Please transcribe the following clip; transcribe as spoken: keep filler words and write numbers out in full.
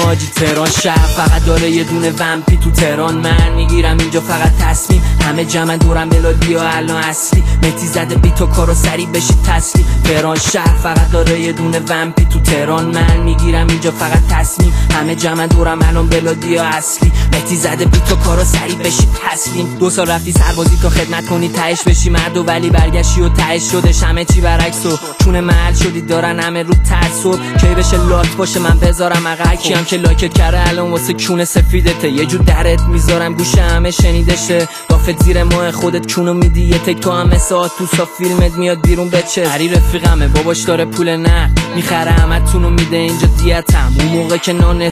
آجی تهران شهر فقط داره یه دونه ومپی تو تهران من میگیرم اینجا فقط تصمیم همه جمع دورم ملودی ها الان اصلی مهدی زده بیت و کارو سریع بشید تسلیم تهران شهر فقط داره یه دونه ومپی تو تهران من میگیرم اینجا فقط تصمیم همه جمع دورم الان ملودی ها اصلی مهدی زده بیت و کارو سریع بشید تسلیم دو سال رفتی سربازی تا خدمت کنی تهش بشی مرد و ولی برگشتی و تهش شدش همه چی برعکس و چون محل شدی دارن همه رو ترس و کی بشه لات باشه من بذارم عقل کیم که لاکت کرده الان واسه کونه سفیدته یه جور درت میذارم گوش همه شنیدشه دافت زیر ماه خودت کونو میدی یه تک تو هم مثل آتوسا فیلمت میاد بیرون بچه هری رفیقمه باباش داره پول نه میخره همه تونو میده اینجا دیتم اون موقع که نان